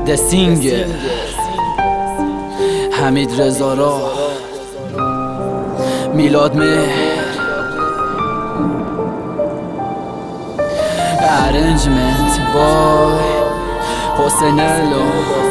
دسینگر حمید رضا میلاد مهر ارنجمنت بای حسین الو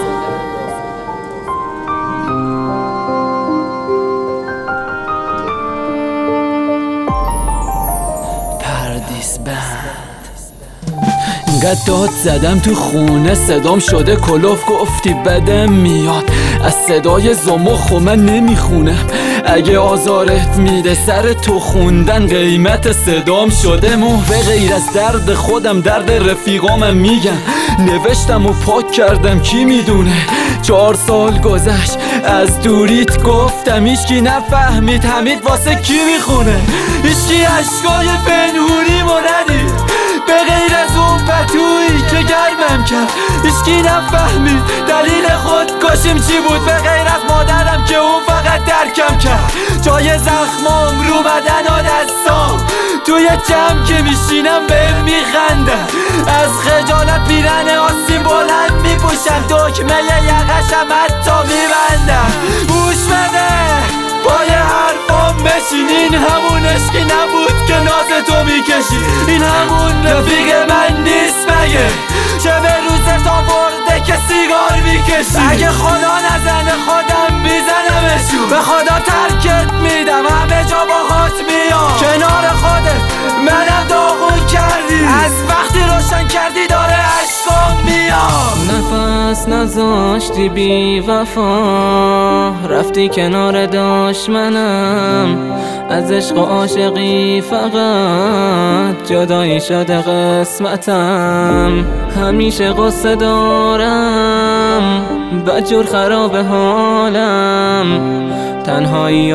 پردیس بند. اینقدر داد زدم تو خونه صدام شده کلوف، گفتی بدم میاد از صدای زمخ و من نمیخونم. اگه آزارت میده سر تو خوندن قیمت صدام شده به غیر از درد خودم درد رفیقامم میگم. نوشتم و پاک کردم کی میدونه. 4 سال گذشت از دوریت گفتم هیچکی نفهمید حمید واسه کی میخونه. هیچکی عشقای پنهونی مو ندید به غیر از اون پتویی که گرمم کرد. هیچکی نفهمید دلیل خودکشیم چی بود به غیر از مادرم که اون فقط درکم کرد. جای زخمام رو بدن و دستام توی جمع که میشینم بهم میخندن. از خجالت پیرن آسیم بلند میپوشم دکمه یقشم حتی میبندم. گوش بده پای حرفام بشین، این همون عشقی نبود که ناز تو میکشی. این همون رفیق من نیست مگه چه به روزت آورده که سیگار میکشی. اگه خدا نزنه خودم میزنمشون، به خدا ترکت میدم همه جا باهات میام. کنار خودت منم داغون کردی، از وقتی روشن کردی داره عشقام میام. نفس نذاشتی بی وفا، رفتی کنار دشمنم. از عشق و عاشقی فقط جدایی شده قسمتم. همیشه قصه دارم بدجور خراب حالم. تنهایی و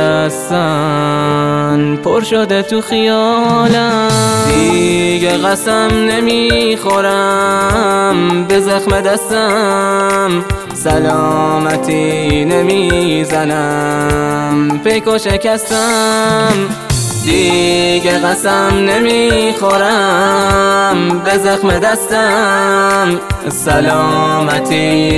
شکستن پر شده تو خیالم. دیگه قسم نمیخورم به زخم دستم. سلامتی نمیزنم پیک و شکستم. دیگه قسم نمیخورم به زخم دستم. سلامتی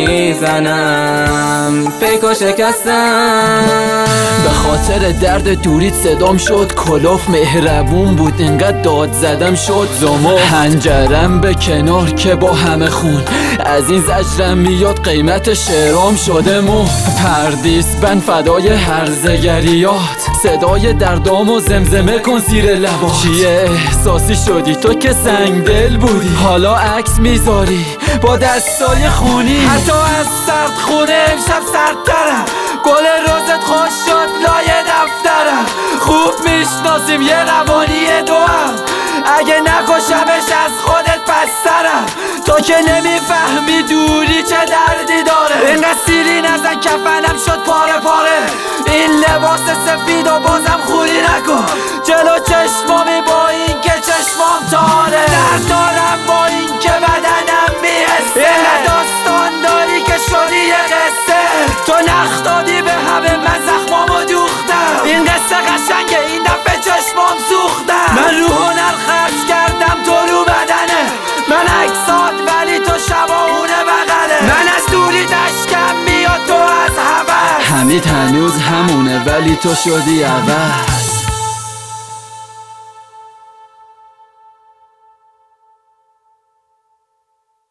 نمیزنم پیک و شکستم. به خاطر درد دوریت صدام شد کلوف، مهربون بود اینقدر داد زدم شد زمخ. هنجرم به کنار که با همه خون از این زجرم میاد قیمت شعرام شده پردیس بند فدای هرزگریات. صدای دردامو زمزمه کن زیر لبا. چیه احساسی شدی تو که سنگ دل بودی، حالا عکس میذاری با دستای خونی. حتی از سرد خونه امشب سردترم. گل روزت خوش شد لای دفترم. خوب میشناسیم یه روانی دوام، اگه نکشمش از خودت پسترم. تو که نمیفهمی دوری چه دردی داره. اینقدر سیلی نزن کفنم شد پاره پاره. این لباس سفید و بازم خوری نکن جلو چشمامی با این که چشمام تاره. درد دارم با این که بدنم میرسه. اینقدر داستان داری که شدی یه قصه. تو نخ دادی به همه من زخمامو دوختم. این قصه قشنگه این دفعه چشمام سوختم. من رو هنر خرج کردم تو رو بدنه. من عکسات ولی تو شباهونه بغله. من از دوری دشکم میاد تو از هوس. حمید هنوز همونه ولی تو شدی عوض.